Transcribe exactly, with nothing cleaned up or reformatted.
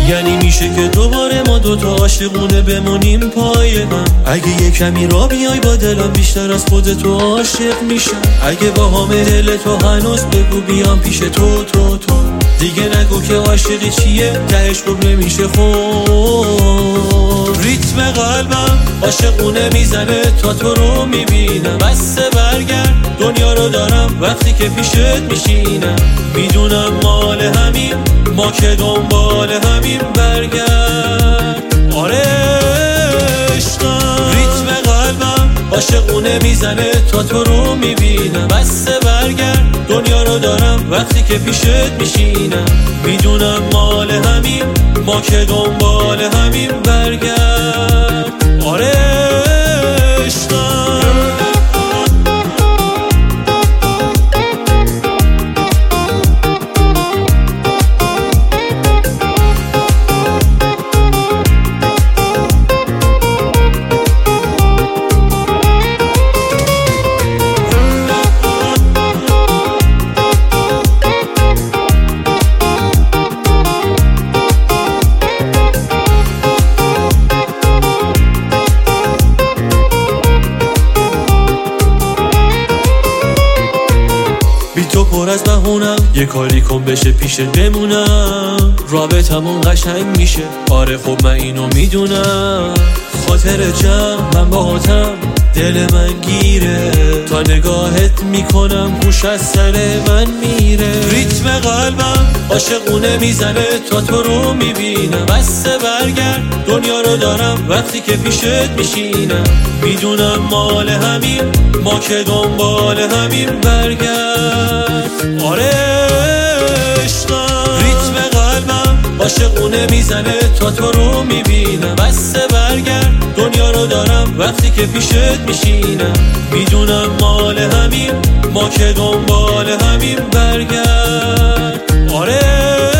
یعنی میشه که دوباره ما دوتا عاشقونه بمونیم پای هم. اگه یه کمی را بیای با دلم بیشتر از خودتو عاشق میشم. اگه با همه دل تو هنوز بگو بیام پیش تو تو تو دیگه نگو که عاشقی چیه تهش خوب نمیشه خود. ریتم قلبم عاشقونه میزنه تا تو رو میبینم. بسه برگرد دنیا رو دارم وقتی که پیشت میشینم. میدونم مال همین ما که دنبال همین برگرد. آره عشقم ریتم قلبم عاشقونه میزنه تا تو رو میبینم. بسه برگرد دنیا رو دارم وقتی که پیشت میشینم. میدونم مال همین ما که دنبال همین برگرد. آره عشقم تو پر از بهونم یه کاری کن بشه پیشت بمونم. رابطمون قشنگ میشه آره خب من اینو میدونم. خاطر جمع من باهاتم دل من گیره. تا نگاهت میکنم هوش از سر من میره. ریتم قلبم عاشقونه میزنه تا تو رو میبینم. بسه برگرد دنیا رو دارم وقتی که پیشت میشینم. میدونم مال همین ما که دنبال همین برگرد. آره عشقم ریتم قلبم عاشقونه میزنه تا تو رو میبینم. بسه برگرد دنیا رو دارم وقتی که پیشت میشینم. میدونم مال همین ما که دنبال همین برگرد. آره